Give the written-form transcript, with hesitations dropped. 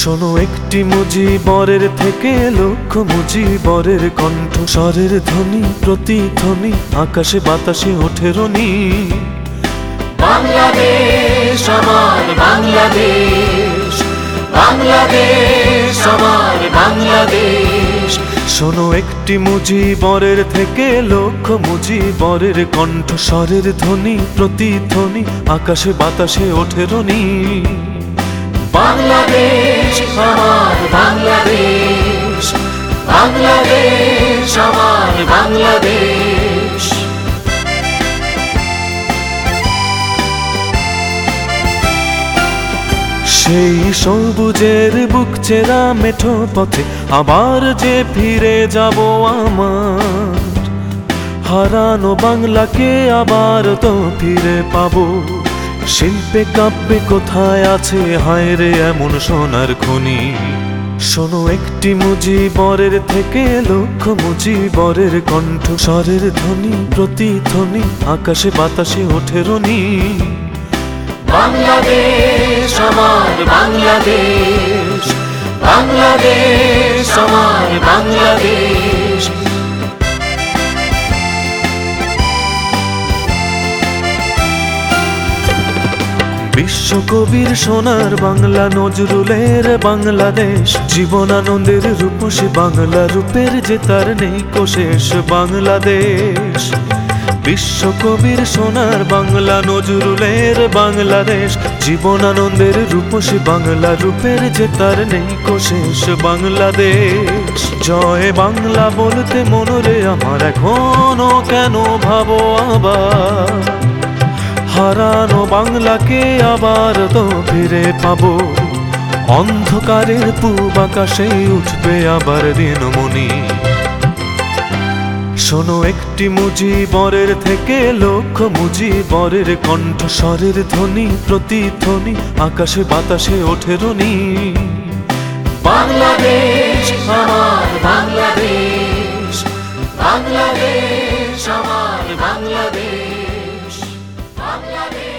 শোনো একটি মুজিবরের থেকে লক্ষ মুজিবরের কণ্ঠ, স্বরের ধ্বনি প্রতিধ্বনি আকাশে বাতাসে ওঠে রনি। বাংলাদেশ আমার বাংলাদেশ, বাংলাদেশ আমার বাংলাদেশ। শোনো একটি মুজিবরের থেকে লক্ষ মুজিবরের কণ্ঠ, স্বরের ধ্বনি প্রতিধ্বনি আকাশে বাতাসে ওঠে রনি। বাংলাদেশ আমার বাংলাদেশ, বাংলাদেশ আমার বাংলাদেশ। সেই সবুজের বুক চেরা মেঠো পথে আবার যে ফিরে যাব আমার, হারানো বাংলাকে আবার তো ফিরে পাবো। শিল্পে কাব্যে কোথায় আছে হায় রে এমন সোনার খনি। শোনো একটি মুজিবরের থেকে লক্ষ মুজিবরের কণ্ঠ, স্বরের ধ্বনি প্রতিধ্বনি আকাশে বাতাসে ওঠে রনি। বাংলাদেশ আমার বাংলাদেশ, বাংলাদেশ আমার বাংলাদেশ। বিশ্বকবির সোনার বাংলা, নজরুলের বাংলাদেশ, জীবনানন্দের রূপসী বাংলা, রূপের যে তার নেই কোশেষ বাংলাদেশ। বিশ্বকবির সোনার বাংলা, নজরুলের বাংলাদেশ, জীবনানন্দের রূপসী বাংলা, রূপের যে তার নেই কোশেষ বাংলাদেশ। জয় বাংলা বলতে মনরে আমার এখনো কেন ভাবো আবার, হারানো বাংলাকে আবার তো ফিরে পাবো। অন্ধকারের পূব আকাশে উঠবে আবার দিনমণি। শোনো একটি মুজিবরের থেকে লক্ষ মুজিবরের কণ্ঠ, স্বরের ধ্বনি প্রতিধ্বনি আকাশে বাতাসে ওঠে রনি। বাংলাদেশ আমার বাংলাদেশ, বাংলাদেশ আমার বাংলাদেশ, বাংলাদেশ।